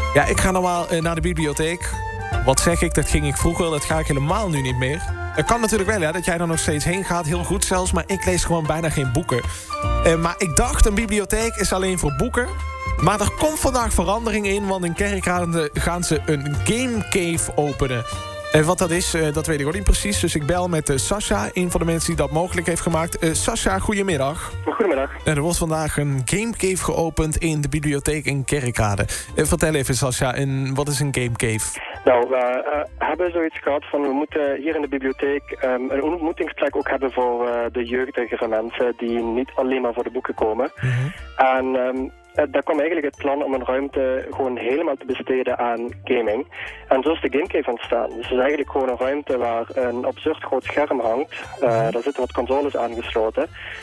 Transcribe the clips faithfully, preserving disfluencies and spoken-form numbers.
Ja, ik ga normaal uh, naar de bibliotheek. Wat zeg ik, dat ging ik vroeger, dat ga ik helemaal nu niet meer. Het kan natuurlijk wel, ja, dat jij er nog steeds heen gaat. Heel goed zelfs, maar ik lees gewoon bijna geen boeken. Uh, maar ik dacht, een bibliotheek is alleen voor boeken. Maar er komt vandaag verandering in, want in Kerkrade gaan ze een game cave openen. En wat dat is, uh, dat weet ik ook niet precies. Dus ik bel met uh, Sascha, een van de mensen die dat mogelijk heeft gemaakt. Uh, Sascha, goedemiddag. Goedemiddag. Uh, er wordt vandaag een game cave geopend in de bibliotheek in Kerkrade. Uh, vertel even, Sascha, en wat is een game cave? Nou, we uh, hebben zoiets gehad van, we moeten hier in de bibliotheek um, een ontmoetingsplek ook hebben voor uh, de jeugdigere mensen die niet alleen maar voor de boeken komen. Mm-hmm. En um, daar kwam eigenlijk het plan om een ruimte gewoon helemaal te besteden aan gaming. En zo is de Gamecave ontstaan. Dus het is eigenlijk gewoon een ruimte waar een absurd groot scherm hangt. Uh, daar zitten wat consoles aangesloten.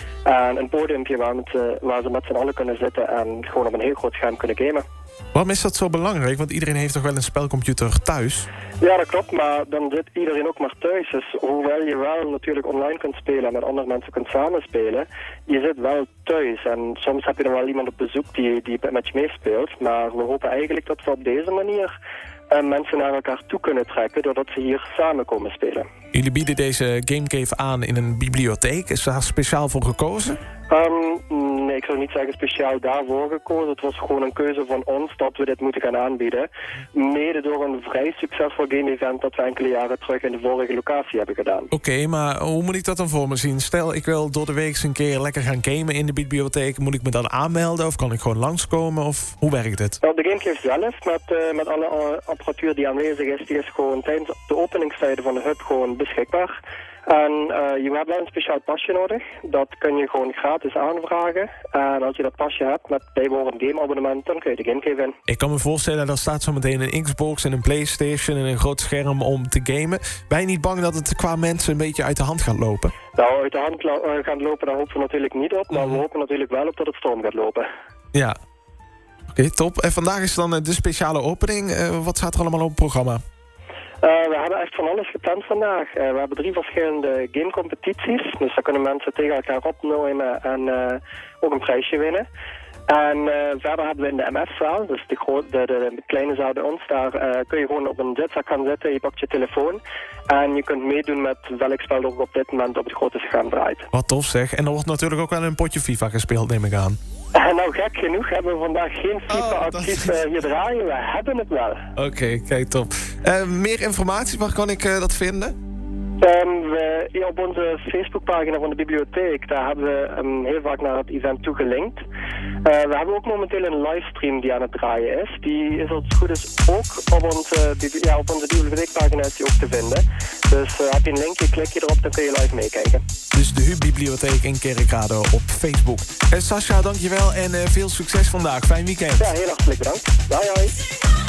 En een podiumpje waar, met, uh, waar ze met z'n allen kunnen zitten en gewoon op een heel groot scherm kunnen gamen. Waarom is dat zo belangrijk? Want iedereen heeft toch wel een spelcomputer thuis? Ja, dat klopt, maar dan zit iedereen ook maar thuis. Dus hoewel je wel natuurlijk online kunt spelen en met andere mensen kunt samenspelen, je zit wel thuis. En soms heb je dan wel iemand op bezoek die, die met je meespeelt. Maar we hopen eigenlijk dat we op deze manier uh, mensen naar elkaar toe kunnen trekken, doordat ze hier samen komen spelen. Jullie bieden deze Gamecave aan in een bibliotheek. Is daar speciaal voor gekozen? Um, nee, ik zou niet zeggen speciaal daarvoor gekozen. Het was gewoon een keuze van ons dat we dit moeten gaan aanbieden. Mede door een vrij succesvol game-event dat we enkele jaren terug in de vorige locatie hebben gedaan. Oké, okay, maar hoe moet ik dat dan voor me zien? Stel, ik wil door de week eens een keer lekker gaan gamen in de bibliotheek. Moet ik me dan aanmelden of kan ik gewoon langskomen? Of hoe werkt het? Nou, de Gamecave zelf, met, uh, met alle uh, apparatuur die aanwezig is, die is gewoon tijdens de openingstijden van de hub gewoon beschikbaar. En uh, je hebt wel een speciaal pasje nodig. Dat kun je gewoon gratis aanvragen. En als je dat pasje hebt met bijbehorend gameabonnement, dan kun je de Gamecave in. Ik kan me voorstellen, er staat zo meteen een Xbox en een PlayStation en een groot scherm om te gamen. Ben je niet bang dat het qua mensen een beetje uit de hand gaat lopen? Nou, uit de hand lo- uh, gaan lopen, daar hopen we natuurlijk niet op. Maar we hopen natuurlijk wel op dat het storm gaat lopen. Ja. Oké, okay, top. En vandaag is dan de speciale opening. Uh, wat staat er allemaal op het programma? Uh, we hebben echt van alles gepland vandaag. Uh, we hebben drie verschillende gamecompetities. Dus daar kunnen mensen tegen elkaar opnemen en uh, ook een prijsje winnen. En uh, verder hebben we in de M F-zaal, dus de, gro- de, de, de kleine zaal bij ons, daar uh, kun je gewoon op een zitzak gaan zitten, je pakt je telefoon en je kunt meedoen met welk spel er op dit moment op het grote scherm draait. Wat tof zeg. En er wordt natuurlijk ook wel een potje FIFA gespeeld, neem ik aan. Uh, nou, gek genoeg hebben we vandaag geen FIFA oh, actief is... uh, hier draaien, we hebben het wel. Oké, okay, kijk, top. Uh, meer informatie, waar kan ik uh, dat vinden? Um, we, ja, op onze Facebookpagina van de bibliotheek, daar hebben we um, heel vaak naar het event toegelinkt. Uh, we hebben ook momenteel een livestream die aan het draaien is. Die is als het goed is ook op onze, ja, op onze bibliotheekpagina is die ook te vinden. Dus uh, heb je een linkje, klik je erop, dan kun je live meekijken. Dus de H U B-bibliotheek in Kerkrade op Facebook. Uh, Sascha, dankjewel en uh, veel succes vandaag. Fijn weekend. Ja, heel hartelijk bedankt. Bye, bye.